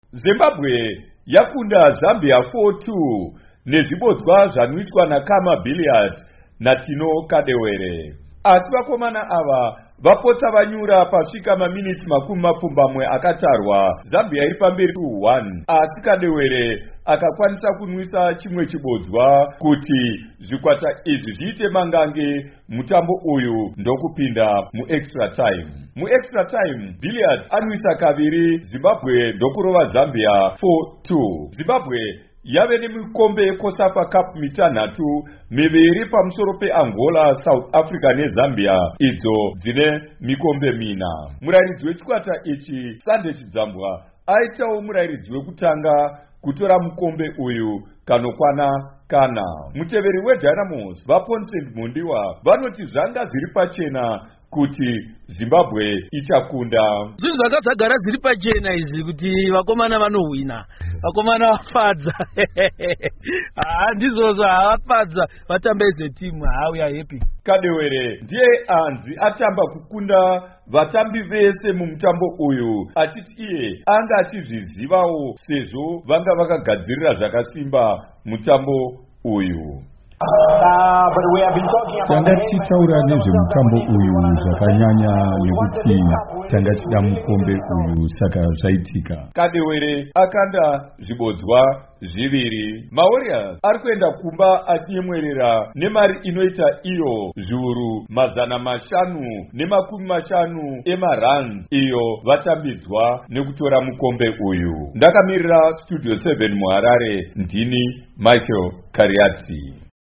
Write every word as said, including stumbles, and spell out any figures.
Zimbabwe yakunda Zambia four two nezvibodzwa zvanwiswa naKama Billiard naTino Kadewere. Asi vakomana ava vapotsa vanyura pasvika maminitsi makumi mapfumbamwe akatarwa, Zambia iri pamberi two one, asi Kadewere akakwanisa kunwisa chimwe chibodzwa kuti zvikwata izvi zviite mangange mutambo uyu ndokupinda muextra time. Muextra time Billiard anwisa kaviri, Zimbabwe ndokurova Zambia four two. Zimbabwe yave nemikombe yeCOSAFA Cup mitanhatu, miviri pamusoro peAngola, South Africa neZambia, idzo dzine mikombe mina. Murairidzi wechikwata ichi Sande Chidzambwa aitawo murairidzi wekutanga kutora mukombe uyu kanokwana kana. Muteveri weDynamos vaPonsend Mundiwa vanoti zvanga zviri pachena kuti Zimbabwe ichakunda. Zvinhu zvakadzagara zviri pachena izvi kuti vakomana vanohwina, vakomana vafadza. Ah, ndizvozvo havafadza, vatambe timu, ah, we are happy. Kadewere ndiye anzi atamba kukunda vatambi vese mumutambo uyu, achiti iye anga achizvizivawo sezvo vanga vakagadzirira zvakasimba mutambo uyu. Tanga tichitaura nezvemutambo uyu zvakanyanya nekuti tanga tida mukombe uyu, saka zvaitika. Kadewere akanda zvibodzwa zviviri. maWarriors ari kuenda kumba achinyemwerera nemari inoita iyo zviuru mazana mashanu nemakumi mashanu emaruns iyo vatambidzwa nekutora mukombe uyu. Ndakamirira Studio seven muHarare, ndini Michael Kariati.